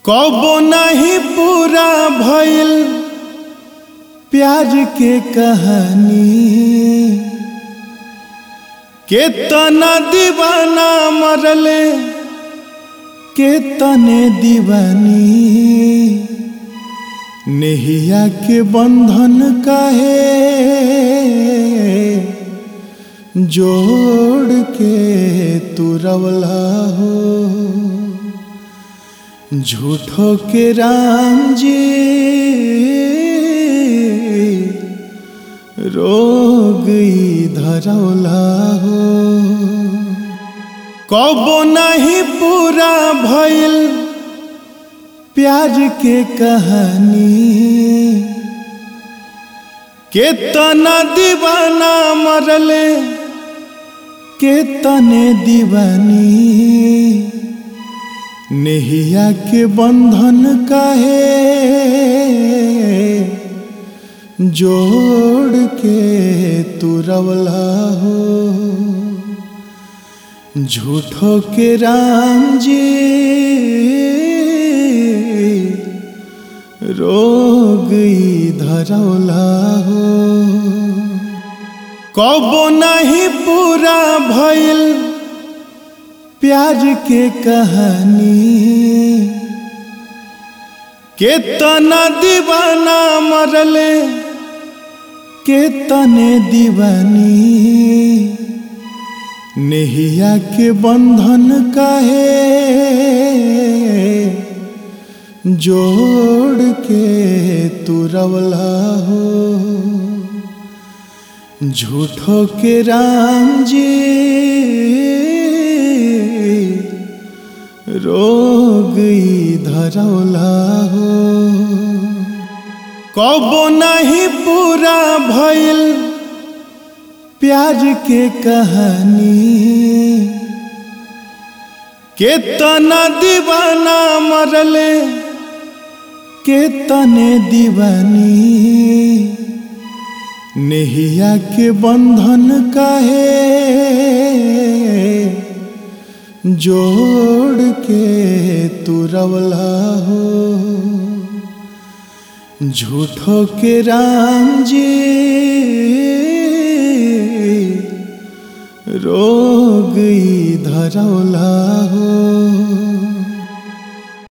कबो नहीं पूरा भइल प्यार के कहानी। केतना दीवाना मरले केतने दीवानी। नेहिया के बंधन काहे जोड़ के तुरवला हो। झूठो के राम जी रोग धरौला हो। कबो नहीं पूरा भइल प्यार के कहानी। केतना दीवाना मरले केतने दीवानी। नेहिया के बंधन काहे जोड़ के तुरवला हो। झूठो के राम जी रोग धरौला हो। कबो नहीं पूरा भइल प्यार के कहानी। केतना दीवाना मरले केतने दीवानी। नेहिया के बंधन काहे जोड़ के तुरवला हो। झूठो के राम जी रोग धरौला हो। कबो नहीं पूरा भइल प्यार के कहानी। केतना दीवाना मरले केतने दीवानी। नेहिया के बंधन काहे जोड़ के तुरवला हो। झूठो के राम जी रोग धरौला हो।